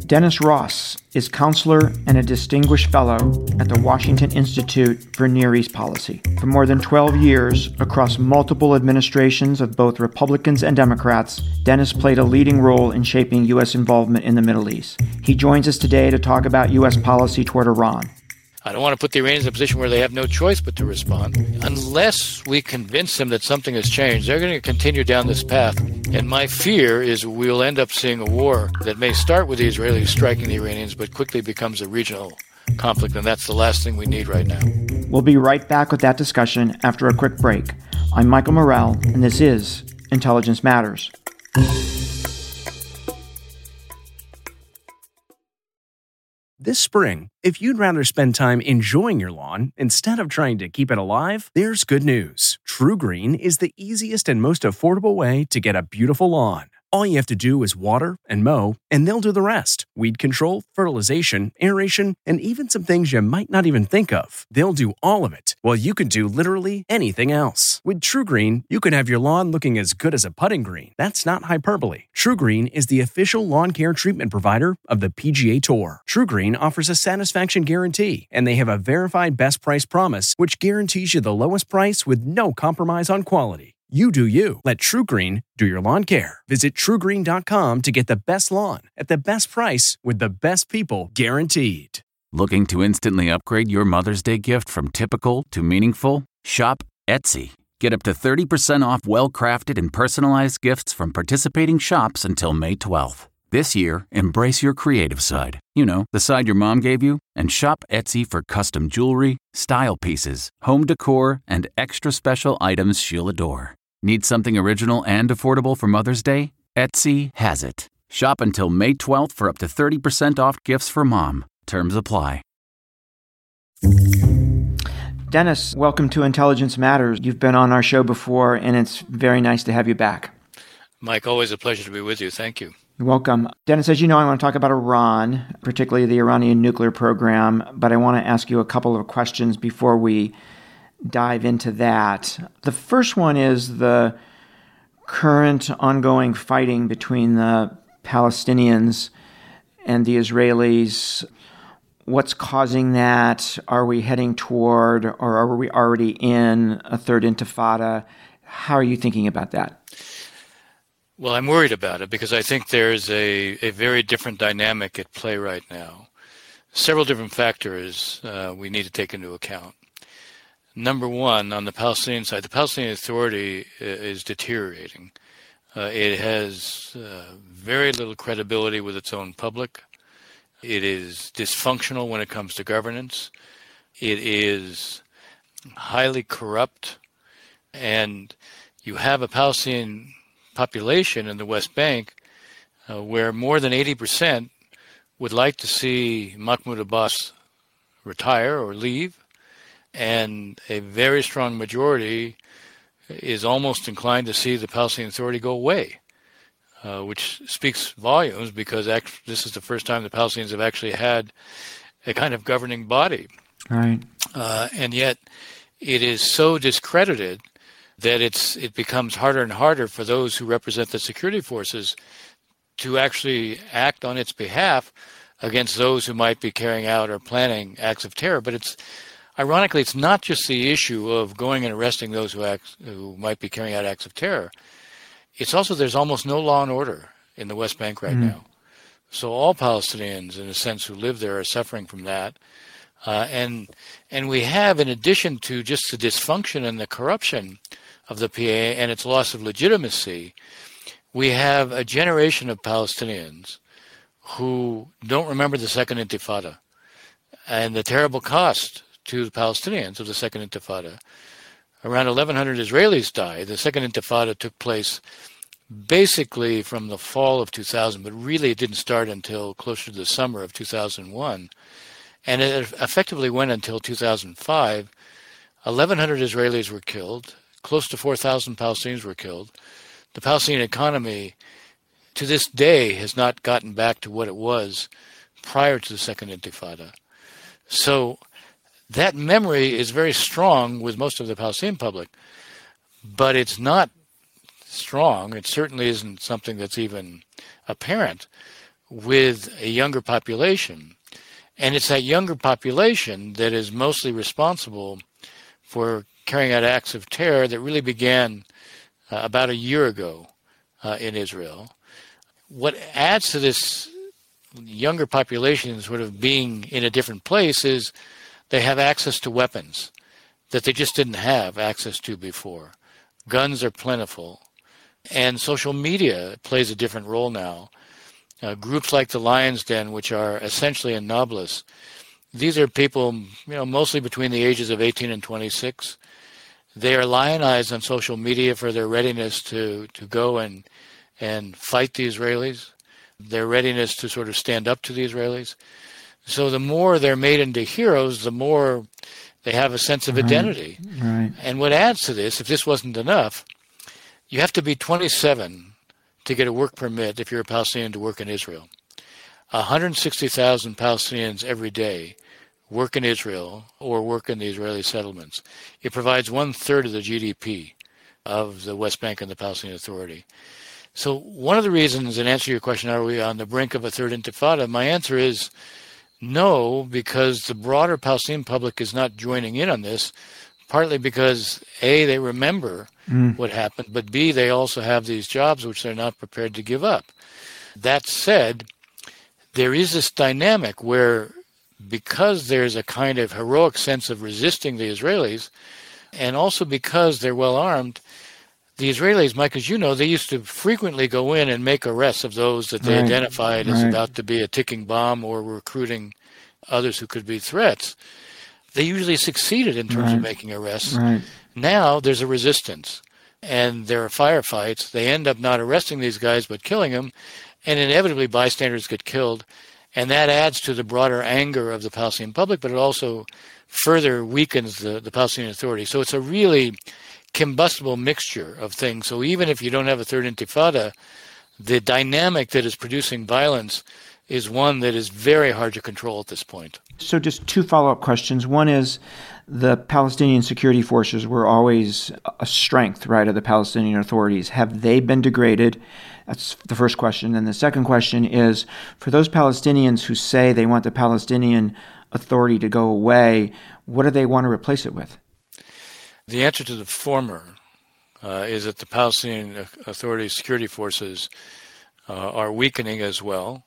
Dennis Ross is counselor and a distinguished fellow at the Washington Institute for Near East Policy. For more than 12 years, across multiple administrations of both Republicans and Democrats, Dennis played a leading role in shaping U.S. involvement in the Middle East. He joins us today to talk about U.S. policy toward Iran. I don't want to put the Iranians in a position where they have no choice but to respond. Unless we convince them that something has changed, they're going to continue down this path. And my fear is we'll end up seeing a war that may start with the Israelis striking the Iranians, but quickly becomes a regional conflict, and that's the last thing we need right now. We'll be right back with that discussion after a quick break. I'm Michael Morell, and this is Intelligence Matters. This spring, if you'd rather spend time enjoying your lawn instead of trying to keep it alive, there's good news. TruGreen is the easiest and most affordable way to get a beautiful lawn. All you have to do is water and mow, and they'll do the rest. Weed control, fertilization, aeration, and even some things you might not even think of. They'll do all of it, while you can do literally anything else. With TruGreen, you can have your lawn looking as good as a putting green. That's not hyperbole. TruGreen is the official lawn care treatment provider of the PGA Tour. TruGreen offers a satisfaction guarantee, and they have a verified best price promise, which guarantees you the lowest price with no compromise on quality. You do you. Let TruGreen do your lawn care. Visit TruGreen.com to get the best lawn at the best price with the best people guaranteed. Looking to instantly upgrade your Mother's Day gift from typical to meaningful? Shop Etsy. Get up to 30% off well-crafted and personalized gifts from participating shops until May 12th. This year, embrace your creative side. You know, the side your mom gave you. And shop Etsy for custom jewelry, style pieces, home decor, and extra special items she'll adore. Need something original and affordable for Mother's Day? Etsy has it. Shop until May 12th for up to 30% off gifts for mom. Terms apply. Dennis, welcome to Intelligence Matters. You've been on our show before, and it's very nice to have you back. Mike, always a pleasure to be with you. Thank you. You're welcome. Dennis, as you know, I want to talk about Iran, particularly the Iranian nuclear program, but I want to ask you a couple of questions before we dive into that. The first one is the current ongoing fighting between the Palestinians and the Israelis. What's causing that? Are we heading toward, or are we already in a third intifada? How are you thinking about that? Well, I'm worried about it because I think there's a very different dynamic at play right now. Several different factors we need to take into account. Number one, on the Palestinian side, the Palestinian Authority is deteriorating. It has very little credibility with its own public. It is dysfunctional when it comes to governance. It is highly corrupt. And you have a Palestinian population in the West Bank where more than 80% would like to see Mahmoud Abbas retire or leave. And a very strong majority is almost inclined to see the Palestinian Authority go away, which speaks volumes because this is the first time the Palestinians have actually had a kind of governing body. Right. And yet it is so discredited that it becomes harder and harder for those who represent the security forces to actually act on its behalf against those who might be carrying out or planning acts of terror. But ironically, it's not just the issue of going and arresting those who might be carrying out acts of terror. It's also there's almost no law and order in the West Bank right now. So all Palestinians, in a sense, who live there are suffering from that. And we have, in addition to just the dysfunction and the corruption of the PA and its loss of legitimacy, we have a generation of Palestinians who don't remember the Second Intifada and the terrible cost to the Palestinians of the Second Intifada. Around 1,100 Israelis died. The Second Intifada took place basically from the fall of 2000, but really it didn't start until closer to the summer of 2001. And it effectively went until 2005. 1,100 Israelis were killed. Close to 4,000 Palestinians were killed. The Palestinian economy, to this day, has not gotten back to what it was prior to the Second Intifada. So that memory is very strong with most of the Palestinian public, but it's not strong. It certainly isn't something that's even apparent with a younger population. And it's that younger population that is mostly responsible for carrying out acts of terror that really began about a year ago in Israel. What adds to this younger population sort of being in a different place is they have access to weapons that they just didn't have access to before. Guns are plentiful. And social media plays a different role now. Groups like the Lion's Den, which are essentially in Nablus, these are people, mostly between the ages of 18 and 26. They are lionized on social media for their readiness to go and fight the Israelis, their readiness to sort of stand up to the Israelis. So the more they're made into heroes, the more they have a sense of identity. Right. And what adds to this, if this wasn't enough, you have to be 27 to get a work permit if you're a Palestinian to work in Israel. 160,000 Palestinians every day work in Israel or work in the Israeli settlements. It provides 1/3 of the GDP of the West Bank and the Palestinian Authority. So one of the reasons, in answer to your question, are we on the brink of a third intifada? My answer is no, because the broader Palestinian public is not joining in on this, partly because, A, they remember what happened, but B, they also have these jobs which they're not prepared to give up. That said, there is this dynamic where, because there's a kind of heroic sense of resisting the Israelis, and also because they're well armed, the Israelis, Mike, as you know, they used to frequently go in and make arrests of those that they identified as about to be a ticking bomb or recruiting others who could be threats. They usually succeeded in terms of making arrests. Right. Now there's a resistance, and there are firefights. They end up not arresting these guys but killing them, and inevitably bystanders get killed. And that adds to the broader anger of the Palestinian public, but it also further weakens the Palestinian Authority. So it's a really combustible mixture of things. So even if you don't have a third intifada, the dynamic that is producing violence is one that is very hard to control at this point. So just two follow-up questions. One is, the Palestinian security forces were always a strength, right, of the Palestinian authorities. Have they been degraded? That's the first question. And the second question is, for those Palestinians who say they want the Palestinian Authority to go away, what do they want to replace it with? The answer to the former is that the Palestinian Authority security forces are weakening as well.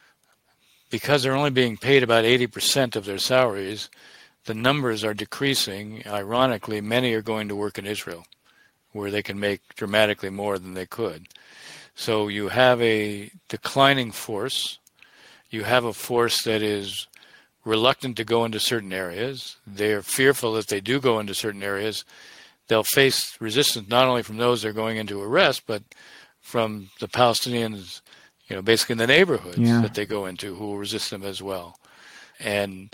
Because they're only being paid about 80% of their salaries, the numbers are decreasing. Ironically, many are going to work in Israel, where they can make dramatically more than they could. So you have a declining force. You have a force that is reluctant to go into certain areas. They're fearful that they do go into certain areas, they'll face resistance not only from those they're going into arrest, but from the Palestinians, basically in the neighborhoods that they go into, who will resist them as well. And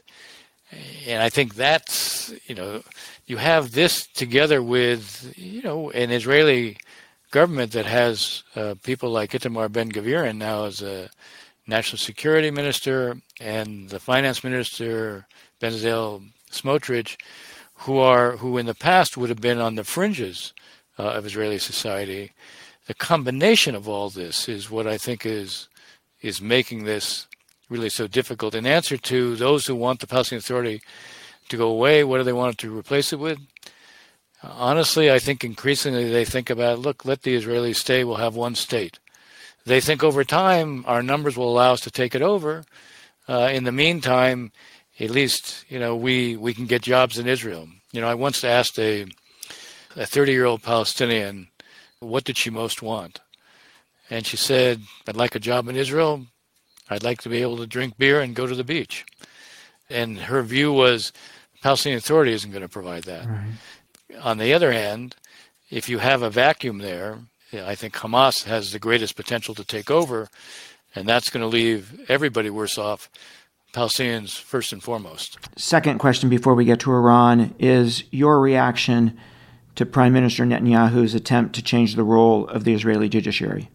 I think that's, you have this together with, an Israeli government that has people like Itamar Ben-Gvir now as a national security minister, and the finance minister, Bezalel Smotrich, who in the past would have been on the fringes of Israeli society. The combination of all this is what I think is making this really so difficult. In answer to those who want the Palestinian Authority to go away, what do they want to replace it with? Honestly, I think increasingly they think about, look, let the Israelis stay, we'll have one state. They think over time our numbers will allow us to take it over. In the meantime, at least, we can get jobs in Israel. I once asked a 30-year-old Palestinian, what did she most want? And she said, I'd like a job in Israel. I'd like to be able to drink beer and go to the beach. And her view was the Palestinian Authority isn't going to provide that. Right. On the other hand, if you have a vacuum there, I think Hamas has the greatest potential to take over, and that's going to leave everybody worse off, Palestinians first and foremost. Second question before we get to Iran is your reaction to Prime Minister Netanyahu's attempt to change the role of the Israeli judiciary.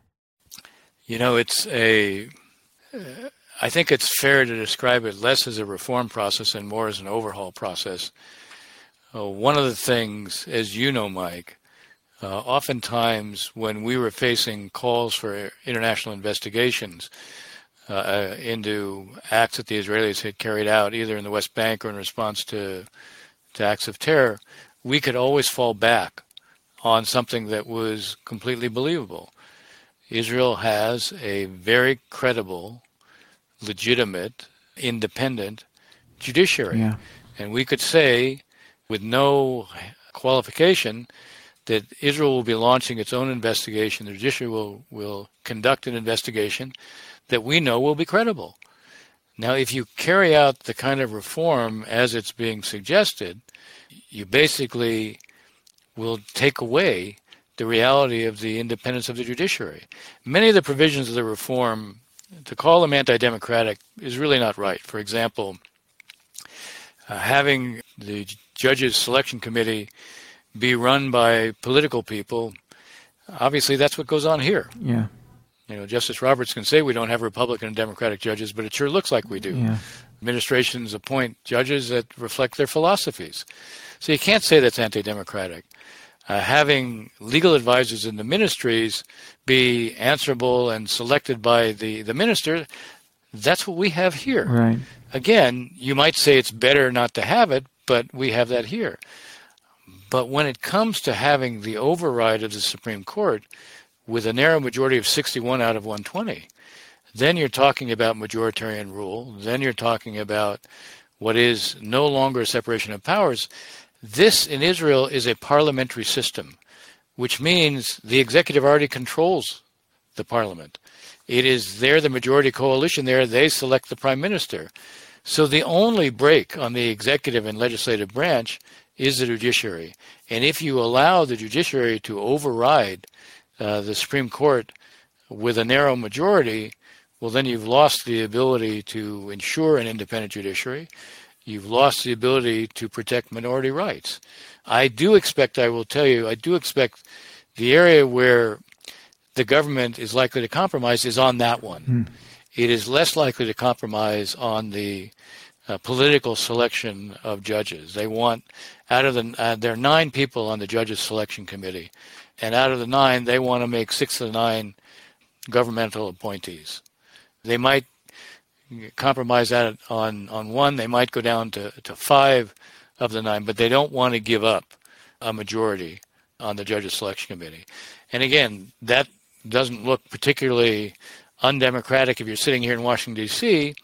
I think it's fair to describe it less as a reform process and more as an overhaul process. One of the things, as you know, Mike, oftentimes when we were facing calls for international investigations, into acts that the Israelis had carried out, either in the West Bank or in response to acts of terror, we could always fall back on something that was completely believable. Israel has a very credible, legitimate, independent judiciary. Yeah. And we could say, with no qualification, that Israel will be launching its own investigation. The judiciary will conduct an investigation that we know will be credible. Now, if you carry out the kind of reform as it's being suggested, you basically will take away the reality of the independence of the judiciary. Many of the provisions of the reform, to call them anti-democratic is really not right. For example, having the judges' selection committee be run by political people, obviously that's what goes on here. Yeah. You know, Justice Roberts can say we don't have Republican and Democratic judges, but it sure looks like we do. Yeah. Administrations appoint judges that reflect their philosophies. So you can't say that's anti-democratic. Having legal advisors in the ministries be answerable and selected by the minister, that's what we have here. Right. Again, you might say it's better not to have it, but we have that here. But when it comes to having the override of the Supreme Court with a narrow majority of 61 out of 120, then you're talking about majoritarian rule. Then you're talking about what is no longer a separation of powers. This in Israel is a parliamentary system, which means the executive already controls the parliament. It is there, the majority coalition there, they select the prime minister. So the only break on the executive and legislative branch is the judiciary. And if you allow the judiciary to override the Supreme Court with a narrow majority, well, then you've lost the ability to ensure an independent judiciary. You've lost the ability to protect minority rights. I do expect the area where the government is likely to compromise is on that one. It is less likely to compromise on the political selection of judges. They want, out of there are 9 people on the judges selection committee, and out of the 9, they want to make 6 of the 9 governmental appointees. They might compromise that on one. They might go down to 5 of the 9, but they don't want to give up a majority on the judges selection committee. And again, that doesn't look particularly undemocratic if you're sitting here in Washington, D.C.,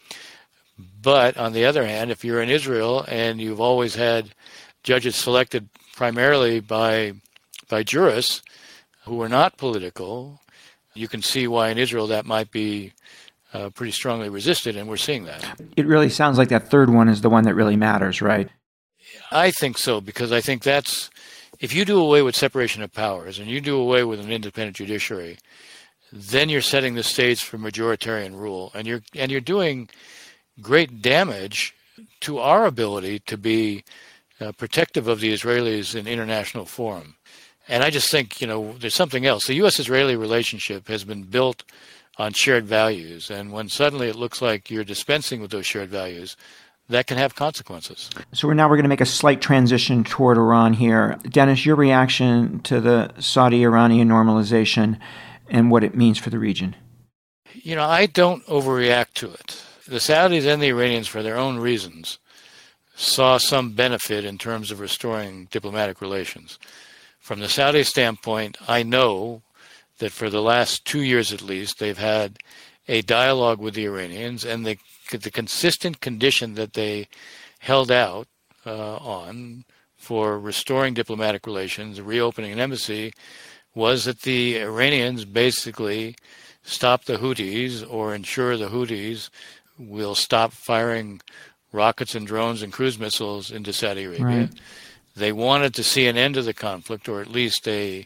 but on the other hand, if you're in Israel and you've always had judges selected primarily by jurists who are not political, you can see why in Israel that might be pretty strongly resisted, and we're seeing that. It really sounds like that third one is the one that really matters, right? I think so, because I think that's, if you do away with separation of powers and you do away with an independent judiciary, then you're setting the stage for majoritarian rule, and you're doing great damage to our ability to be protective of the Israelis in international forum. And I just think, there's something else. The U.S.-Israeli relationship has been built on shared values, and when suddenly it looks like you're dispensing with those shared values, that can have consequences. So we're going to make a slight transition toward Iran here. Dennis, your reaction to the Saudi-Iranian normalization and what it means for the region? I don't overreact to it. The Saudis and the Iranians, for their own reasons, saw some benefit in terms of restoring diplomatic relations. From the Saudi standpoint, I know that for the last 2 years at least, they've had a dialogue with the Iranians, and the consistent condition that they held out on for restoring diplomatic relations, reopening an embassy, was that the Iranians basically stop the Houthis or ensure the Houthis will stop firing rockets and drones and cruise missiles into Saudi Arabia. Right. They wanted to see an end to the conflict, or at least a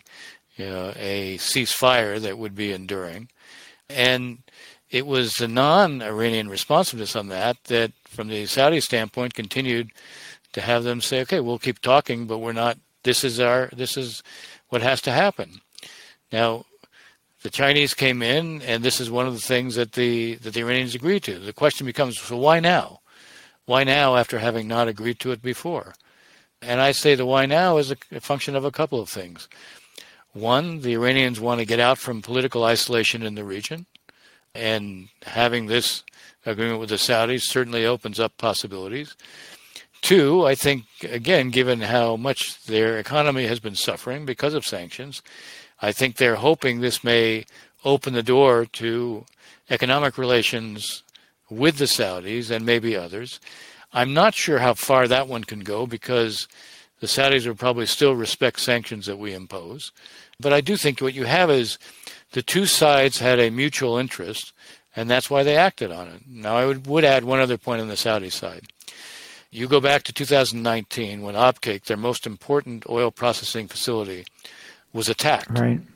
ceasefire that would be enduring. And it was the non-Iranian responsiveness on that from the Saudi standpoint, continued to have them say, okay, we'll keep talking, but we're not, this is what has to happen. Now, the Chinese came in, and this is one of the things that the Iranians agreed to. The question becomes, so why now? Why now after having not agreed to it before? And I say the why now is a function of a couple of things. One, the Iranians want to get out from political isolation in the region. And having this agreement with the Saudis certainly opens up possibilities. Two, I think, again, given how much their economy has been suffering because of sanctions, I think they're hoping this may open the door to economic relations with the Saudis and maybe others. I'm not sure how far that one can go because the Saudis will probably still respect sanctions that we impose. But I do think what you have is the two sides had a mutual interest, and that's why they acted on it. Now, I would add one other point on the Saudi side. You go back to 2019 when Abqaiq, their most important oil processing facility, was attacked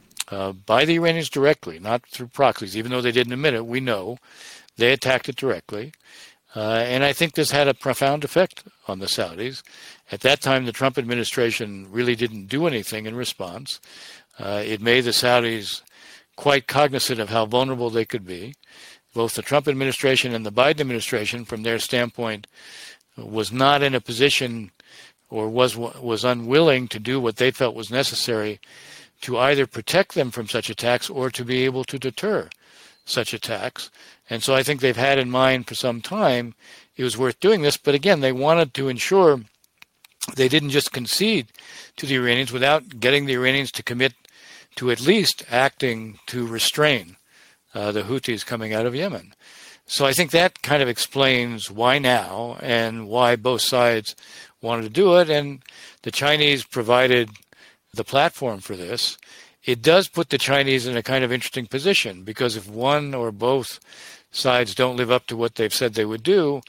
by the Iranians directly, not through proxies. Even though they didn't admit it, we know they attacked it directly. And I think this had a profound effect on the Saudis. At that time, the Trump administration really didn't do anything in response. It made the Saudis quite cognizant of how vulnerable they could be. Both the Trump administration and the Biden administration, from their standpoint, was not in a position or was unwilling to do what they felt was necessary to either protect them from such attacks or to be able to deter such attacks. And so I think they've had in mind for some time it was worth doing this. But again, they wanted to ensure they didn't just concede to the Iranians without getting the Iranians to commit to at least acting to restrain the Houthis coming out of Yemen. So I think that kind of explains why now and why both sides wanted to do it. And the Chinese provided the platform for this. It does put the Chinese in a kind of interesting position because if one or both sides don't live up to what they've said they would do,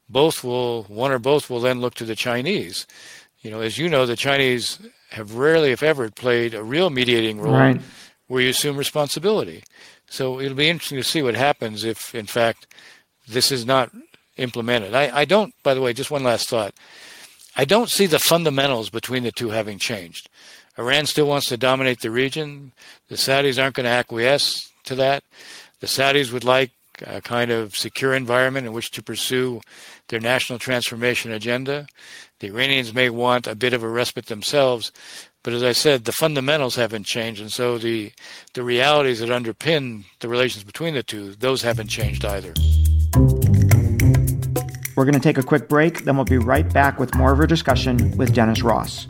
one or both will then look to the Chinese. As you know, the Chinese have rarely, if ever, played a real mediating role where you assume responsibility. So it'll be interesting to see what happens if, in fact, this is not implemented. I don't, by the way, just one last thought. I don't see the fundamentals between the two having changed. Iran still wants to dominate the region. The Saudis aren't going to acquiesce to that. The Saudis would like a kind of secure environment in which to pursue their national transformation agenda. The Iranians may want a bit of a respite themselves. But as I said, the fundamentals haven't changed, and so the realities that underpin the relations between the two, those haven't changed either. We're going to take a quick break, then we'll be right back with more of our discussion with Dennis Ross.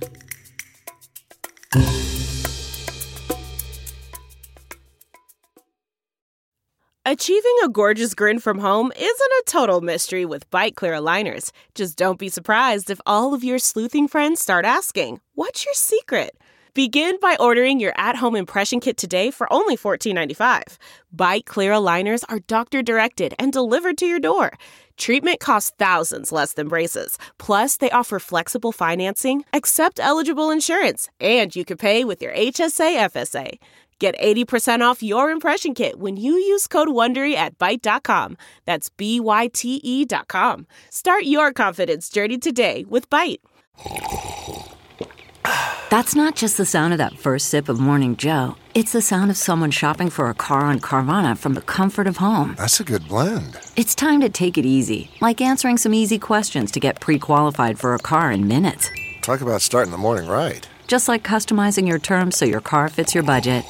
Achieving a gorgeous grin from home isn't a total mystery with Byte Clear aligners. Just don't be surprised if all of your sleuthing friends start asking, "What's your secret?" Begin by ordering your at-home impression kit today for only $14.95. Byte Clear aligners are doctor-directed and delivered to your door. Treatment costs thousands less than braces. Plus, they offer flexible financing, accept eligible insurance, and you can pay with your HSA FSA. Get 80% off your impression kit when you use code WONDERY at Byte.com. That's BYTE.com. Start your confidence journey today with Byte. That's not just the sound of that first sip of Morning Joe. It's the sound of someone shopping for a car on Carvana from the comfort of home. That's a good blend. It's time to take it easy, like answering some easy questions to get pre-qualified for a car in minutes. Talk about starting the morning right. Just like customizing your terms so your car fits your budget.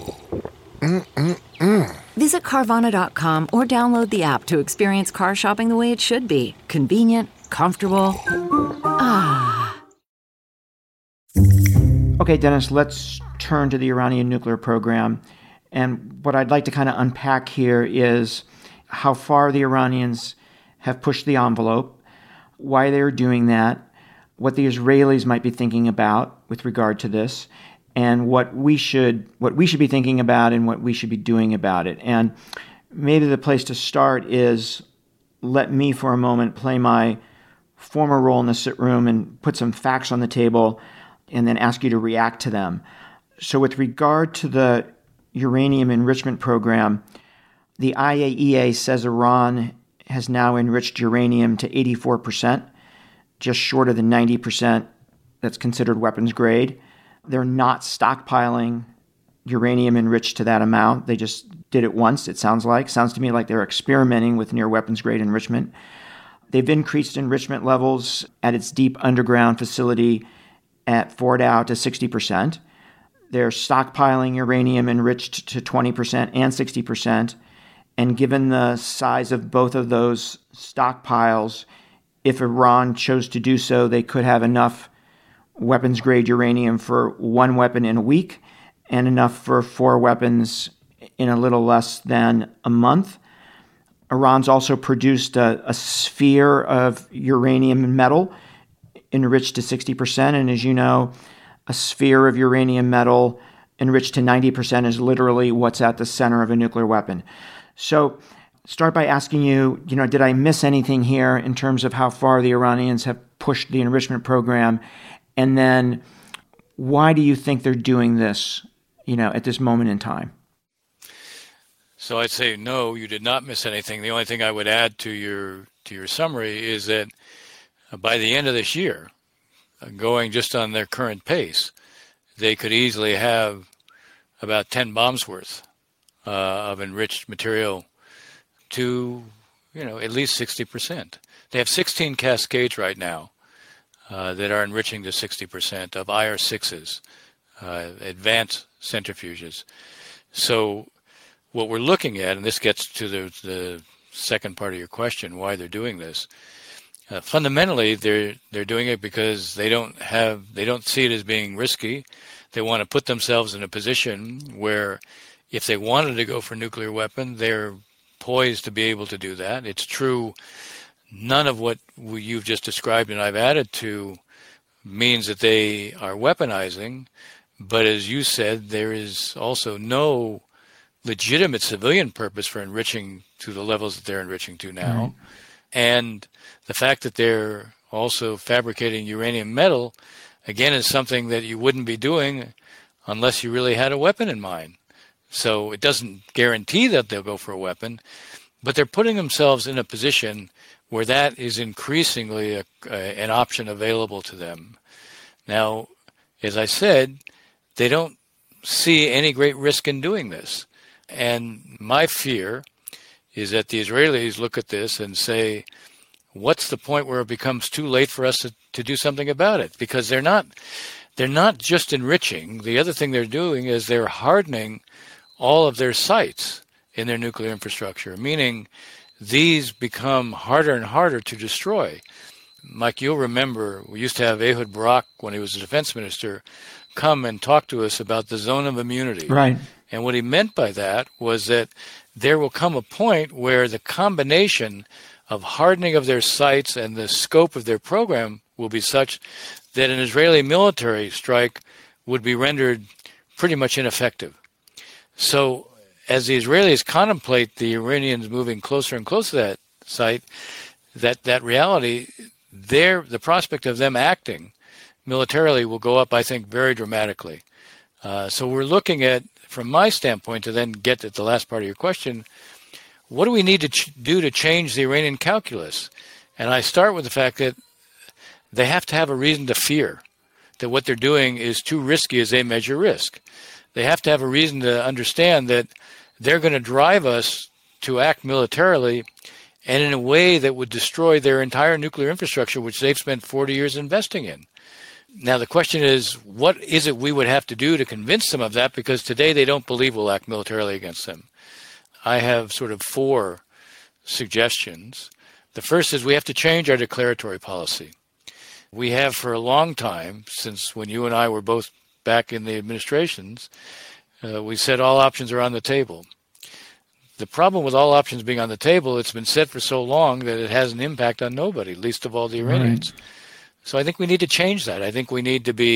Visit Carvana.com or download the app to experience car shopping the way it should be. Convenient, comfortable. Okay, Dennis, let's turn to the Iranian nuclear program. And what I'd like to kind of unpack here is how far the Iranians have pushed the envelope, why they're doing that, what the Israelis might be thinking about with regard to this, and what we should be thinking about and what we should be doing about it. And maybe the place to start is let me for a moment play my former role in the sit room and put some facts on the table and then ask you to react to them. So with regard to the uranium enrichment program, the IAEA says Iran has now enriched uranium to 84%, just short of the 90% that's considered weapons grade. They're not stockpiling uranium enriched to that amount. They just did it once, it sounds like. Sounds to me like they're experimenting with near weapons grade enrichment. They've increased enrichment levels at its deep underground facility at Fordow to 60%. They're stockpiling uranium enriched to 20% and 60%. And given the size of both of those stockpiles, if Iran chose to do so, they could have enough weapons-grade uranium for one weapon in a week and enough for 4 weapons in a little less than a month. Iran's also produced a sphere of uranium metal enriched to 60%. And as you know, a sphere of uranium metal enriched to 90% is literally what's at the center of a nuclear weapon. So start by asking you, did I miss anything here in terms of how far the Iranians have pushed the enrichment program? And then why do you think they're doing this, at this moment in time? So I'd say, no, you did not miss anything. The only thing I would add to your summary is that by the end of this year, going just on their current pace, they could easily have about 10 bombs worth of enriched material to, at least 60%. They have 16 cascades right now that are enriching to 60% of IR6s, advanced centrifuges. So what we're looking at, and this gets to the second part of your question, why they're doing this. Fundamentally, they're doing it because they don't see it as being risky. They want to put themselves in a position where, if they wanted to go for a nuclear weapon, they're poised to be able to do that. It's true. None of what you've just described and I've added to means that they are weaponizing. But as you said, there is also no legitimate civilian purpose for enriching to the levels that they're enriching to now. Right. And the fact that they're also fabricating uranium metal, again, is something that you wouldn't be doing unless you really had a weapon in mind. So it doesn't guarantee that they'll go for a weapon, but they're putting themselves in a position where that is increasingly an option available to them. Now, as I said, they don't see any great risk in doing this. And my fear is that the Israelis look at this and say, what's the point where it becomes too late for us to do something about it? Because they're not just enriching. The other thing they're doing is they're hardening all of their sites in their nuclear infrastructure, meaning these become harder and harder to destroy. Mike, you'll remember we used to have Ehud Barak, when he was the defense minister, come and talk to us about the zone of immunity. Right. And what he meant by that was that there will come a point where the combination of hardening of their sites and the scope of their program will be such that an Israeli military strike would be rendered pretty much ineffective. So as the Israelis contemplate the Iranians moving closer and closer to that site, that reality, the prospect of them acting militarily will go up, I think, very dramatically. So we're looking at, from my standpoint, to then get at the last part of your question, what do we need to do to change the Iranian calculus? And I start with the fact that they have to have a reason to fear that what they're doing is too risky as they measure risk. They have to have a reason to understand that they're going to drive us to act militarily and in a way that would destroy their entire nuclear infrastructure, which they've spent 40 years investing in. Now, the question is, what is it we would have to do to convince them of that? Because today they don't believe we'll act militarily against them. I have sort of 4 suggestions. The first is we have to change our declaratory policy. We have for a long time, since when you and I were both back in the administrations, we said all options are on the table. The problem with all options being on the table, it's been said for so long that it has an impact on nobody, least of all the Iranians. Right. So I think we need to change that. I think we need to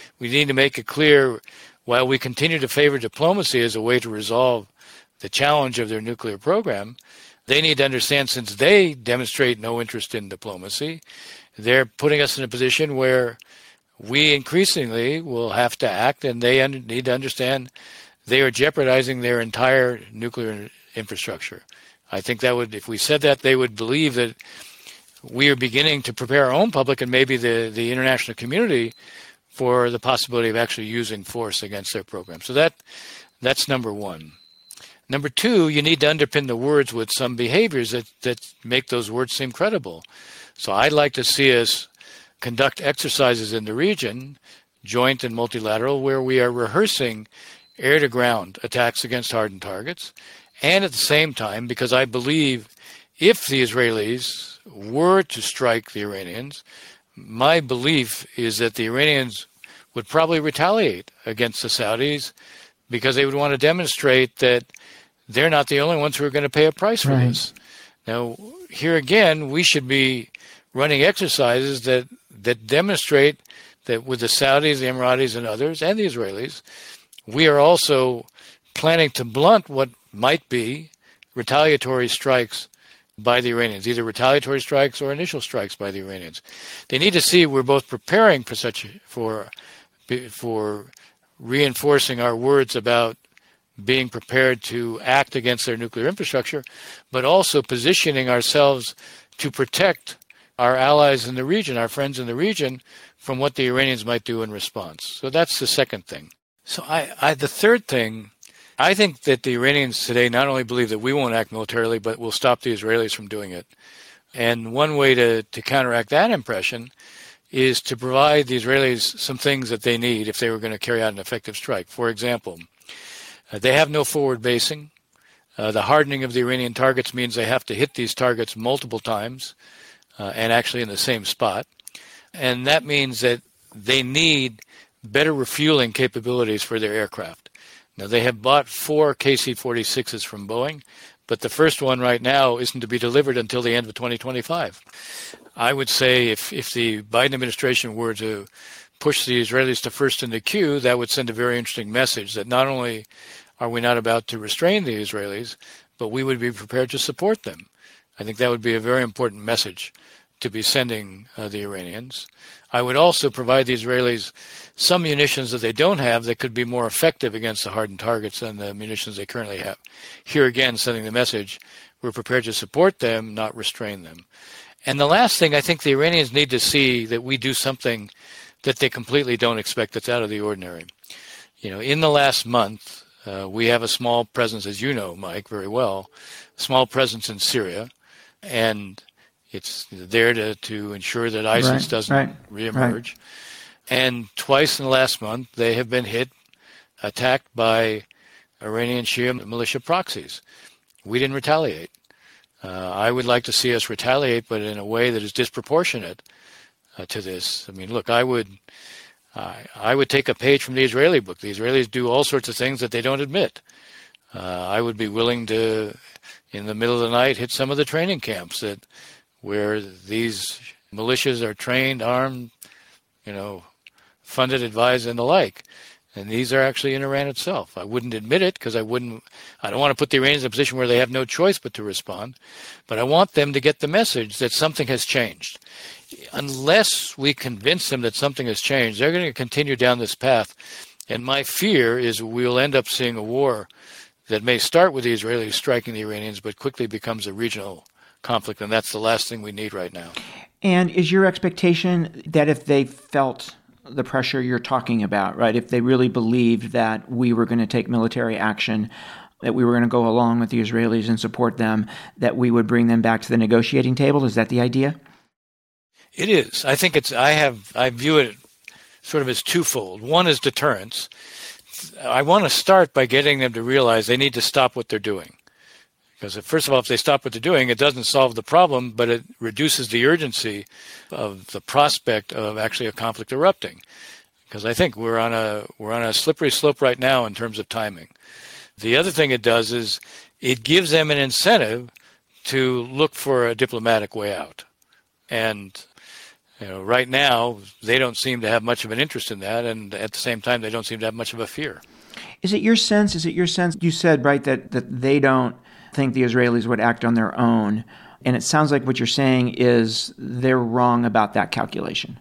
make it clear, while we continue to favor diplomacy as a way to resolve the challenge of their nuclear program, they need to understand, since they demonstrate no interest in diplomacy, they're putting us in a position where we increasingly will have to act, and they need to understand they are jeopardizing their entire nuclear infrastructure. I think that would, if we said that, they would believe that we are beginning to prepare our own public and maybe the international community for the possibility of actually using force against their program. So that's number one. Number two, you need to underpin the words with some behaviors that make those words seem credible. So I'd like to see us conduct exercises in the region, joint and multilateral, where we are rehearsing air-to-ground attacks against hardened targets, And at the same time, because I believe if the Israelis were to strike the Iranians, my belief is that the Iranians would probably retaliate against the Saudis because they would want to demonstrate that they're not the only ones who are going to pay a price for this. Now, here again, we should be running exercises that demonstrate that with the Saudis, the Emiratis, and others, and the Israelis, we are also planning to blunt what might be retaliatory strikes by the Iranians, either retaliatory strikes or initial strikes by the Iranians. They need to see we're both preparing for reinforcing our words about being prepared to act against their nuclear infrastructure, but also positioning ourselves to protect our allies in the region, our friends in the region, from what the Iranians might do in response. So that's the second thing. So the third thing, I think that the Iranians today not only believe that we won't act militarily, but will stop the Israelis from doing it. And one way to counteract that impression is to provide the Israelis some things that they need if they were going to carry out an effective strike. For example, they have no forward basing. The hardening of the Iranian targets means they have to hit these targets multiple times and actually in the same spot. And that means that they need better refueling capabilities for their aircraft. Now, they have bought 4 KC-46s from Boeing, but the first one right now isn't to be delivered until the end of 2025. I would say if the Biden administration were to push the Israelis to first in the queue, that would send a very interesting message that not only are we not about to restrain the Israelis, but we would be prepared to support them. I think that would be a very important message to be sending the Iranians. I would also provide the Israelis some munitions that they don't have that could be more effective against the hardened targets than the munitions they currently have. Here again, sending the message, we're prepared to support them, not restrain them. And the last thing, I think the Iranians need to see that we do something that they completely don't expect that's out of the ordinary. In the last month, we have a small presence, as you know, Mike, very well, small presence in Syria, and it's there to ensure that ISIS doesn't reemerge. Right. And twice in the last month, they have been attacked by Iranian Shia militia proxies. We didn't retaliate. I would like to see us retaliate, but in a way that is disproportionate to this. I mean, look, I would take a page from the Israeli book. The Israelis do all sorts of things that they don't admit. I would be willing to, in the middle of the night, hit some of the training camps where these militias are trained, armed, funded, advised, and the like. And these are actually in Iran itself. I wouldn't admit it because I don't want to put the Iranians in a position where they have no choice but to respond. But I want them to get the message that something has changed. Unless we convince them that something has changed, they're going to continue down this path. And my fear is we'll end up seeing a war that may start with the Israelis striking the Iranians, but quickly becomes a regional conflict. And that's the last thing we need right now. And is your expectation that if they felt the pressure you're talking about, right, if they really believed that we were going to take military action, that we were going to go along with the Israelis and support them, that we would bring them back to the negotiating table? Is that the idea? It is. I think I view it sort of as twofold. One is deterrence. I want to start by getting them to realize they need to stop what they're doing. Because first of all, if they stop what they're doing, it doesn't solve the problem, but it reduces the urgency of the prospect of actually a conflict erupting. Because I think we're on a slippery slope right now in terms of timing. The other thing it does is it gives them an incentive to look for a diplomatic way out. And right now, they don't seem to have much of an interest in that, and at the same time, they don't seem to have much of a fear. Is it your sense, you said, right, that they don't think the Israelis would act on their own, and it sounds like what you're saying is they're wrong about that calculation.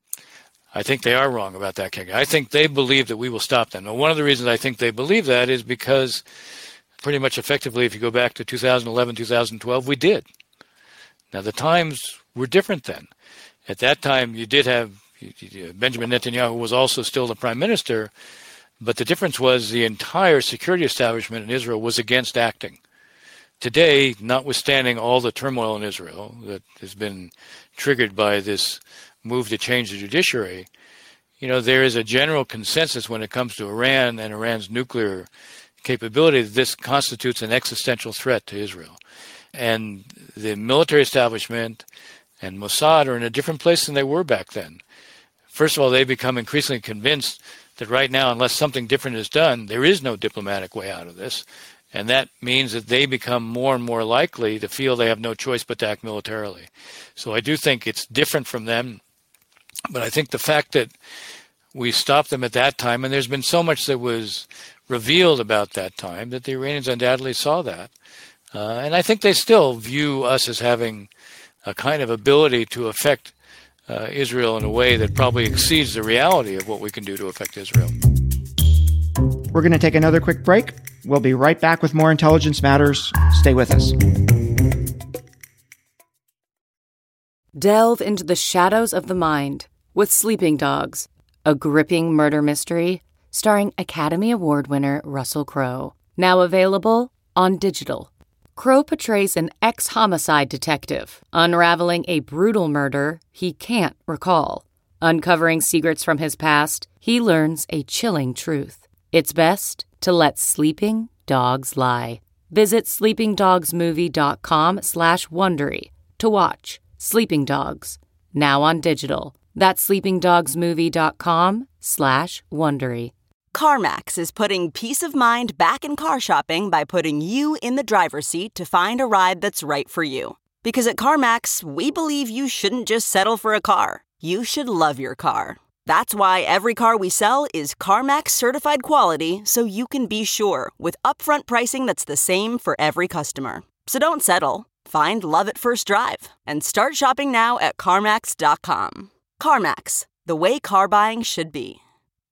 I think they are wrong about that calculation. I think they believe that we will stop them. Now, one of the reasons I think they believe that is because pretty much effectively, if you go back to 2011, 2012, we did. Now, the times were different then. At that time, you did have Benjamin Netanyahu was also still the prime minister, but the difference was the entire security establishment in Israel was against acting. Today, notwithstanding all the turmoil in Israel that has been triggered by this move to change the judiciary, there is a general consensus when it comes to Iran and Iran's nuclear capability that this constitutes an existential threat to Israel. And the military establishment and Mossad are in a different place than they were back then. First of all, they've become increasingly convinced that right now, unless something different is done, there is no diplomatic way out of this. And that means that they become more and more likely to feel they have no choice but to act militarily. So I do think it's different from them. But I think the fact that we stopped them at that time, and there's been so much that was revealed about that time, that the Iranians undoubtedly saw that. And I think they still view us as having a kind of ability to affect Israel in a way that probably exceeds the reality of what we can do to affect Israel. We're going to take another quick break. We'll be right back with more Intelligence Matters. Stay with us. Delve into the shadows of the mind with Sleeping Dogs, a gripping murder mystery starring Academy Award winner Russell Crowe. Now available on digital. Crowe portrays an ex-homicide detective unraveling a brutal murder he can't recall. Uncovering secrets from his past, he learns a chilling truth. It's best to let sleeping dogs lie. Visit sleepingdogsmovie.com/Wondery to watch Sleeping Dogs, now on digital. That's sleepingdogsmovie.com/Wondery. CarMax is putting peace of mind back in car shopping by putting you in the driver's seat to find a ride that's right for you. Because at CarMax, we believe you shouldn't just settle for a car. You should love your car. That's why every car we sell is CarMax certified quality, so you can be sure with upfront pricing that's the same for every customer. So don't settle. Find love at first drive and start shopping now at CarMax.com. CarMax, the way car buying should be.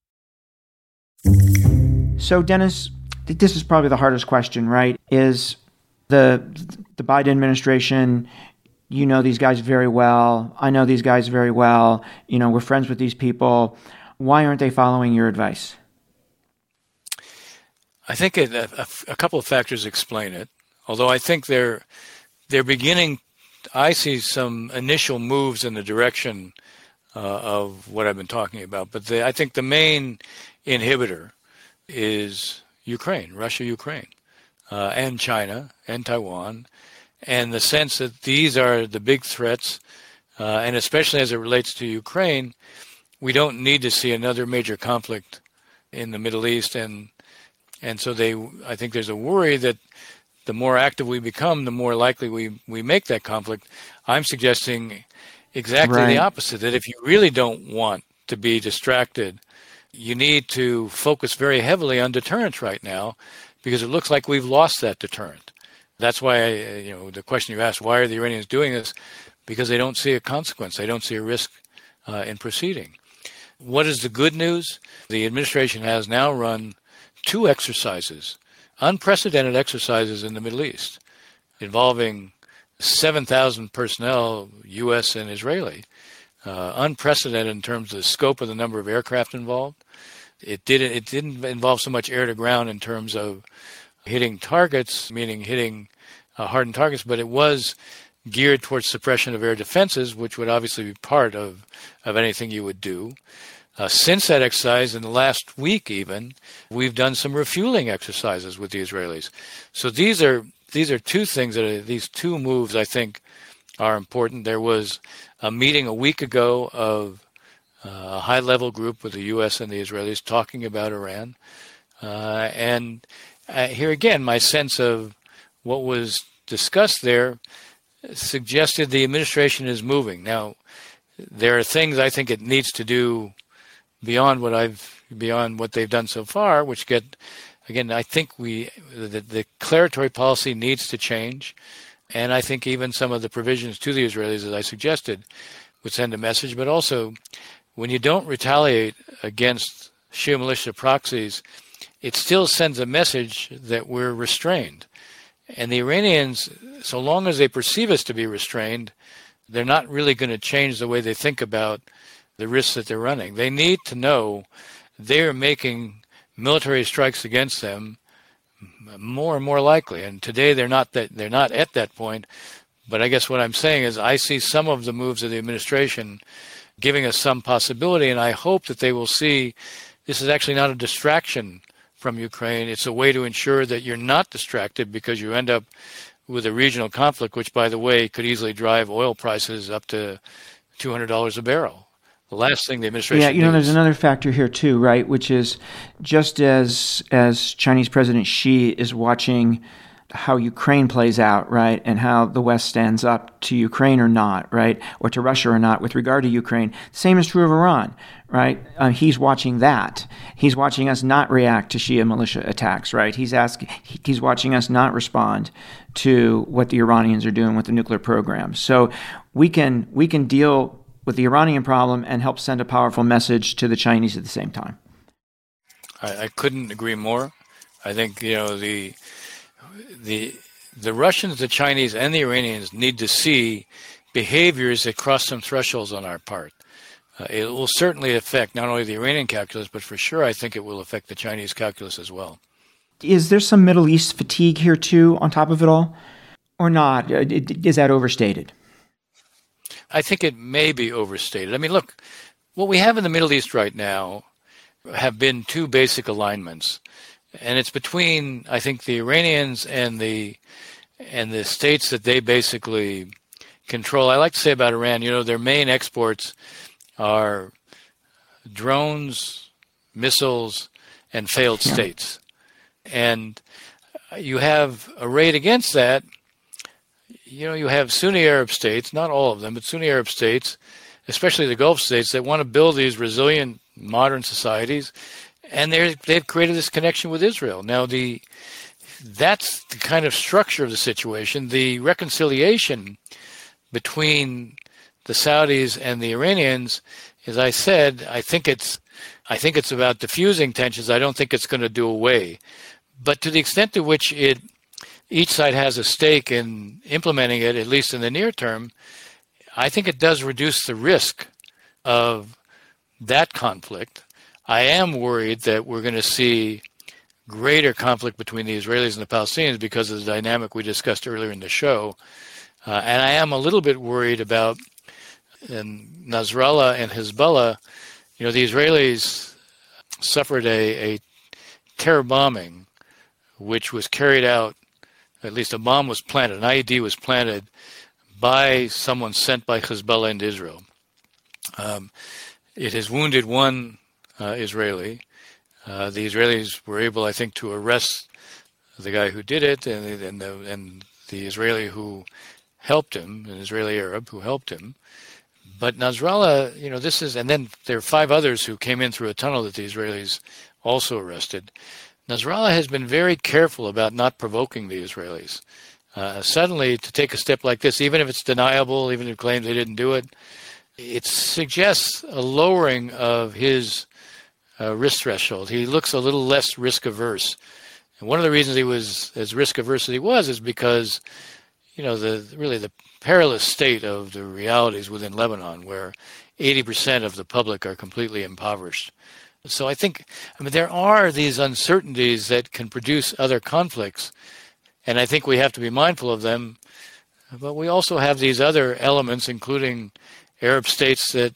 So, Dennis, this is probably the hardest question, right? Is the Biden administration, you know these guys very well. I know these guys very well. You know, we're friends with these people. Why aren't they following your advice? I think a couple of factors explain it. Although I think they're beginning, I see some initial moves in the direction of what I've been talking about. But I think the main inhibitor is Ukraine, Russia-Ukraine, and China and Taiwan, and the sense that these are the big threats, and especially as it relates to Ukraine, we don't need to see another major conflict in the Middle East, and so I think there's a worry that the more active we become, the more likely we make that conflict. I'm suggesting exactly the opposite, that if you really don't want to be distracted, you need to focus very heavily on deterrence right now, because it looks like we've lost that deterrent. That's why, the question you asked, why are the Iranians doing this? Because they don't see a consequence. They don't see a risk in proceeding. What is the good news? The administration has now run 2 exercises, unprecedented exercises in the Middle East, involving 7,000 personnel, U.S. and Israeli, unprecedented in terms of the scope of the number of aircraft involved. It didn't involve so much air to ground in terms of hitting targets, meaning hitting hardened targets, but it was geared towards suppression of air defenses, which would obviously be part of anything you would do. Since that exercise, in the last week even, we've done some refueling exercises with the Israelis. So these are 2 things these 2 moves I think are important. There was a meeting a week ago of a high-level group with the U.S. and the Israelis talking about Iran. And here again, my sense of what was discussed there suggested the administration is moving. Now, there are things I think it needs to do beyond what they've done so far, which I think the declaratory policy needs to change. And I think even some of the provisions to the Israelis, as I suggested, would send a message. But also, when you don't retaliate against Shia militia proxies, it still sends a message that we're restrained. And the Iranians, so long as they perceive us to be restrained, they're not really going to change the way they think about the risks that they're running. They need to know they're making military strikes against them more and more likely. And today they're not at that point. But I guess what I'm saying is I see some of the moves of the administration giving us some possibility, and I hope that they will see this is actually not a distraction from Ukraine. It's a way to ensure that you're not distracted because you end up with a regional conflict, which, by the way, could easily drive oil prices up to $200 a barrel. The last thing the administration needs. There's another factor here too, right? Which is just as Chinese President Xi is watching how Ukraine plays out, right, and how the West stands up to Ukraine or not, right, or to Russia or not with regard to Ukraine. Same is true of Iran, right? He's watching that. He's watching us not react to Shia militia attacks, right? He's watching us not respond to what the Iranians are doing with the nuclear program. So we can deal with the Iranian problem and help send a powerful message to the Chinese at the same time. I couldn't agree more. I think the Russians, the Chinese, and the Iranians need to see behaviors that cross some thresholds on our part. It will certainly affect not only the Iranian calculus, but for sure I think it will affect the Chinese calculus as well. Is there some Middle East fatigue here too on top of it all? Or not? Is that overstated? I think it may be overstated. I mean, look, what we have in the Middle East right now have been two basic alignments. And it's between, I think, the Iranians and the states that they basically control. I like to say about Iran, their main exports are drones, missiles, and failed states. And you have arrayed against that, you have Sunni Arab states, not all of them, but Sunni Arab states, especially the Gulf states, that want to build these resilient modern societies. And they've created this connection with Israel. Now, that's the kind of structure of the situation. The reconciliation between the Saudis and the Iranians, as I said, I think it's about diffusing tensions. I don't think it's going to do away. But to the extent to which each side has a stake in implementing it, at least in the near term, I think it does reduce the risk of that conflict. I am worried that we're going to see greater conflict between the Israelis and the Palestinians because of the dynamic we discussed earlier in the show. And I am a little bit worried about Nasrallah and Hezbollah. The Israelis suffered a terror bombing, which was carried out, at least a bomb was planted, an IED was planted by someone sent by Hezbollah into Israel. It has wounded one Israeli. The Israelis were able, I think, to arrest the guy who did it and the Israeli who helped him, an Israeli Arab who helped him. But Nasrallah, and then there are 5 others who came in through a tunnel that the Israelis also arrested. Nasrallah has been very careful about not provoking the Israelis. Suddenly, to take a step like this, even if it's deniable, even if it claims they didn't do it, it suggests a lowering of his risk threshold. He looks a little less risk averse. And one of the reasons he was as risk averse as he was is because, the perilous state of the realities within Lebanon, where 80% of the public are completely impoverished. So I think, there are these uncertainties that can produce other conflicts, and I think we have to be mindful of them. But we also have these other elements, including Arab states that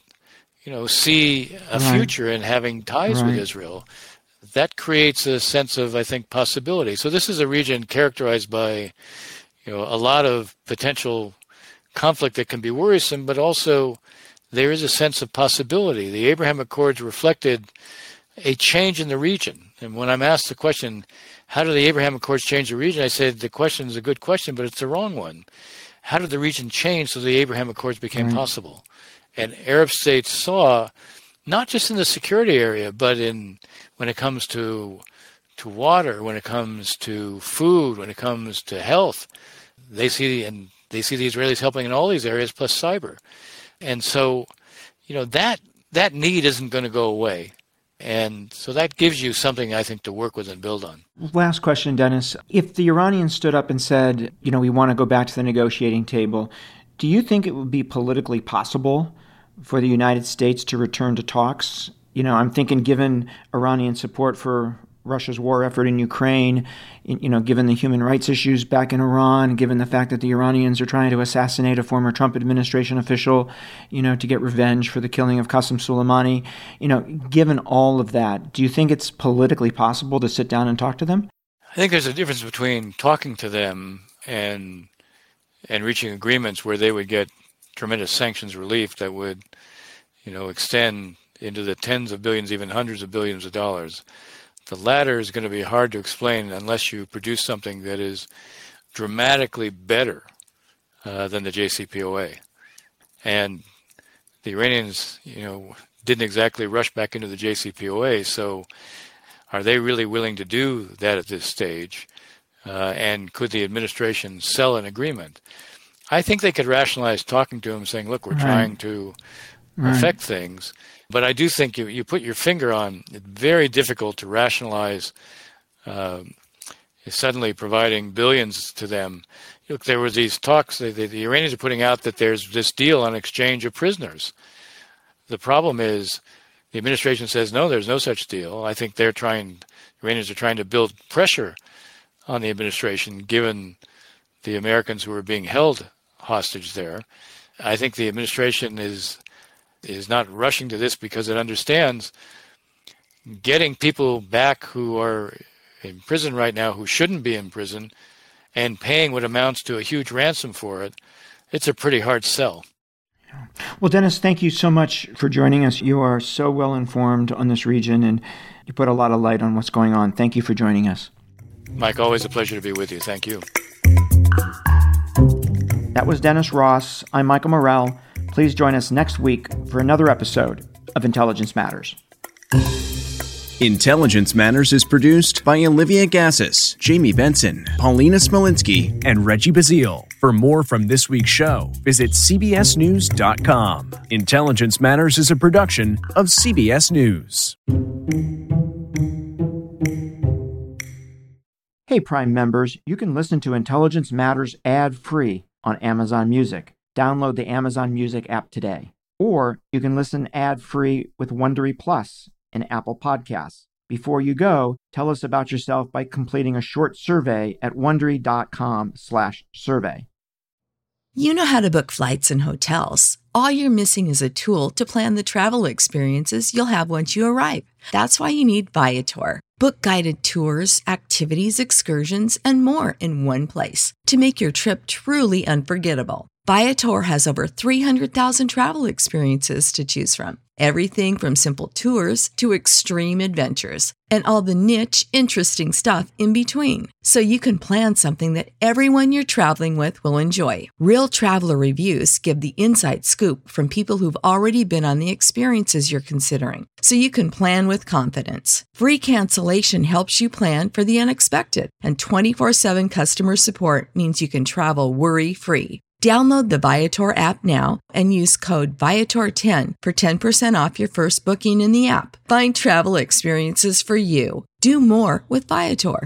see a future in having ties with Israel. That creates a sense of, I think, possibility. So this is a region characterized by, a lot of potential conflict that can be worrisome, but also there is a sense of possibility. The Abraham Accords reflected a change in the region. And when I'm asked the question, how did the Abraham Accords change the region? I said the question is a good question, but it's the wrong one. How did the region change so the Abraham Accords became possible? And Arab states saw, not just in the security area, but when it comes to water, when it comes to food, when it comes to health, they see the Israelis helping in all these areas, plus cyber. And so, that need isn't going to go away. And so that gives you something, I think, to work with and build on. Last question, Dennis. If the Iranians stood up and said, we want to go back to the negotiating table, do you think it would be politically possible for the United States to return to talks? I'm thinking given Iranian support for Russia's war effort in Ukraine, given the human rights issues back in Iran, given the fact that the Iranians are trying to assassinate a former Trump administration official, to get revenge for the killing of Qasem Soleimani. Given all of that, do you think it's politically possible to sit down and talk to them? I think there's a difference between talking to them and reaching agreements where they would get tremendous sanctions relief that would, extend into the tens of billions, even hundreds of billions of dollars. The latter is going to be hard to explain unless you produce something that is dramatically better than the JCPOA. And the Iranians, didn't exactly rush back into the JCPOA, so are they really willing to do that at this stage? And could the administration sell an agreement? I think they could rationalize talking to him, saying, look, we're trying to affect things. But I do think you put your finger on, it's very difficult to rationalize suddenly providing billions to them. Look, there were these talks, the Iranians are putting out that there's this deal on exchange of prisoners. The problem is the administration says, no, there's no such deal. I think the Iranians are trying to build pressure on the administration, given the Americans who are being held hostage there. I think the administration is not rushing to this because it understands getting people back who are in prison right now who shouldn't be in prison and paying what amounts to a huge ransom for it. It's a pretty hard sell. Well, Dennis, thank you so much for joining us. You are so well informed on this region and you put a lot of light on what's going on. Thank you for joining us. Mike, always a pleasure to be with you. Thank you. That was Dennis Ross. I'm Michael Morell. Please join us next week for another episode of Intelligence Matters. Intelligence Matters is produced by Olivia Gassis, Jamie Benson, Paulina Smolinski, and Reggie Bazile. For more from this week's show, visit cbsnews.com. Intelligence Matters is a production of CBS News. Hey, Prime members, you can listen to Intelligence Matters ad-free on Amazon Music. Download the Amazon Music app today. Or you can listen ad-free with Wondery Plus in Apple Podcasts. Before you go, tell us about yourself by completing a short survey at Wondery.com/survey. You know how to book flights and hotels. All you're missing is a tool to plan the travel experiences you'll have once you arrive. That's why you need Viator. Book guided tours, activities, excursions, and more in one place to make your trip truly unforgettable. Viator has over 300,000 travel experiences to choose from. Everything from simple tours to extreme adventures and all the niche, interesting stuff in between. So you can plan something that everyone you're traveling with will enjoy. Real traveler reviews give the inside scoop from people who've already been on the experiences you're considering. So you can plan with confidence. Free cancellation helps you plan for the unexpected. And 24/7 customer support means you can travel worry-free. Download the Viator app now and use code Viator10 for 10% off your first booking in the app. Find travel experiences for you. Do more with Viator.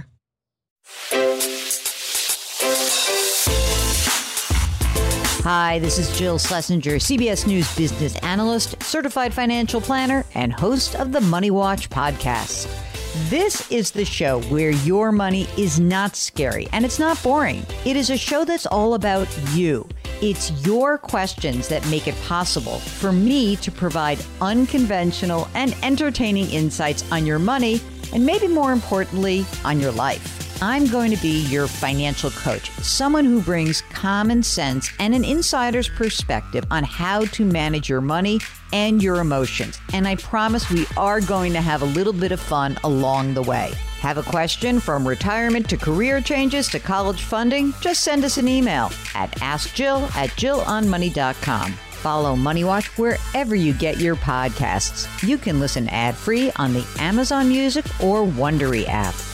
Hi, this is Jill Schlesinger, CBS News business analyst, certified financial planner, and host of the Money Watch podcast. This is the show where your money is not scary and it's not boring. It is a show that's all about you. It's your questions that make it possible for me to provide unconventional and entertaining insights on your money and maybe more importantly, on your life. I'm going to be your financial coach, someone who brings common sense and an insider's perspective on how to manage your money and your emotions. And I promise we are going to have a little bit of fun along the way. Have a question from retirement to career changes to college funding? Just send us an email at askjill@jillonmoney.com. Follow Money Watch wherever you get your podcasts. You can listen ad-free on the Amazon Music or Wondery app.